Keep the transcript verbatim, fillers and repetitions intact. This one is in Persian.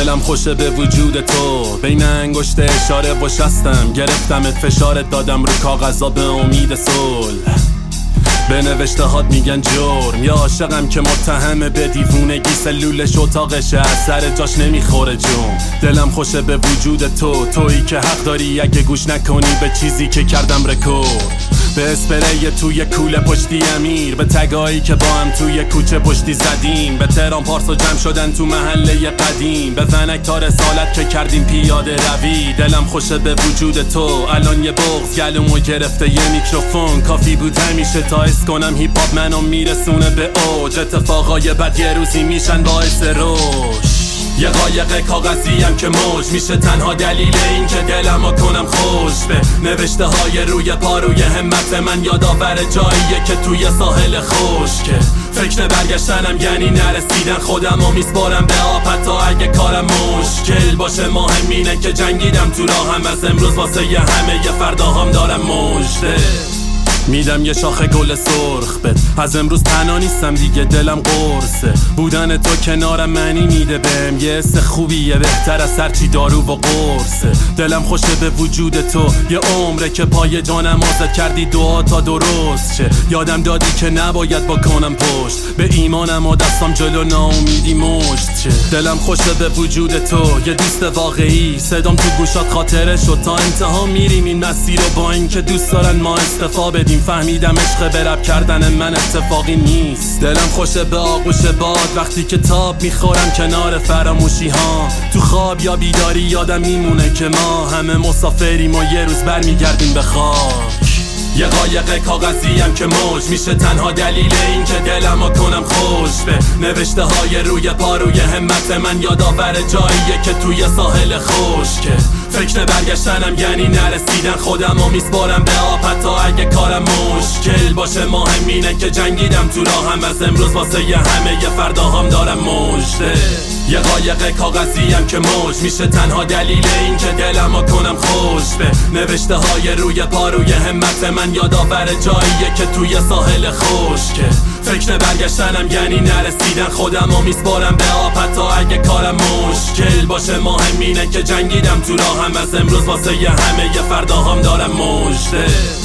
دلم خوشه به وجود تو، بین انگشت اشاره و شستم گرفتمت، فشارت دادم رو کاغذا به امید صلح. به نوشته هات میگن جرم، یا عاشقم که متهمه به دیوونگی، سلولش اتاقشه از سر جاش نمیخوره جون. دلم خوشه به وجود تو، تویی که حق داری اگه گوش نکنی به چیزی که کردم رکورد. به اسپری توی کوله پشتی امیر، به تگایی که با هم توی کوچه پشتی زدیم، به تهران پارس و جمع شدن تو محله قدیم، به فنک تا رسالت که کردیم پیاده روی. دلم خوشه به وجود تو، الان یه بغض گلومو گرفته یه میکروفون کافی بود همیشه تا اس کنم هیپ هاپ منو میرسونه به اوج. اتفاقای بد یه روزی میشن باعث رشد، یه قایق کاغذیم که موج میشه تنها دلیل این که دلمو کنم خوش. به نوشته های روی پاروی همت من یادآور جاییه که توی ساحل خشکه. فکر برگشتنم یعنی نرسیدن، خودمو میسپارم به آب حتی اگه کارم مشکل باشه. مهم اینه که جنگیدم تو راهم، از امروز واسه یه همه یه فرداهام دارم مژده. میدم یه شاخه گل سرخ بد، از امروز تنها نیستم دیگه دلم قرصه. بودن تو کنارم معنی میده بهم، یه حس خوبیه بهتر از هرچی دارو و قرصه. دلم خوشه به وجود تو، یه عمره که پای جانم آزد کردی دعا تا درست شه. یادم دادی که نباید بکنم پشت به ایمانم و دستم جلو ناامیدی مشت شه. دلم خوشه به وجود تو، یه دوست واقعی، صدام تو گوشات خاطره شد تا انتها میریم این مسیر رو، با این که دوست دارن ما استفا بدیم. فهمیدم عشق به رپ کردن من اتفاقی نیست. دلم خوشه به آغوش باد وقتی که تاب میخورم کنار فراموشی ها. تو خواب یا بیداری یادم میمونه که ما همه مسافریم و یه روز برمیگردیم به خاک. یه قایق کاغذیم که موج میشه تنها دلیل این که دلمو کنم خوش. به نوشته های روی پاروی همت من یادآور جاییه که توی ساحل خشکه. فکر برگشتنم یعنی نرسیدن، خودمو میسپارم به آب حتی اگه کارم مشکل باشه. مهم اینه که جنگیدم تو راهم، از امروز واسه یه همه یه فرداهام دارم مژده. یه قایق کاغذیم که موج میشه تنها دلیل این که دلمو کنم خوش. به نوشته های روی پاروی همت من یادآور جاییه که توی ساحل خشکه. فکر برگشتنم یعنی نرسیدن، خودمو میسپارم به آب حتی اگه کارم مشکل باشه. مهم اینه که جنگیدم تو راهم، از امروز واسه یه همه یه فرداهام دارم مژده.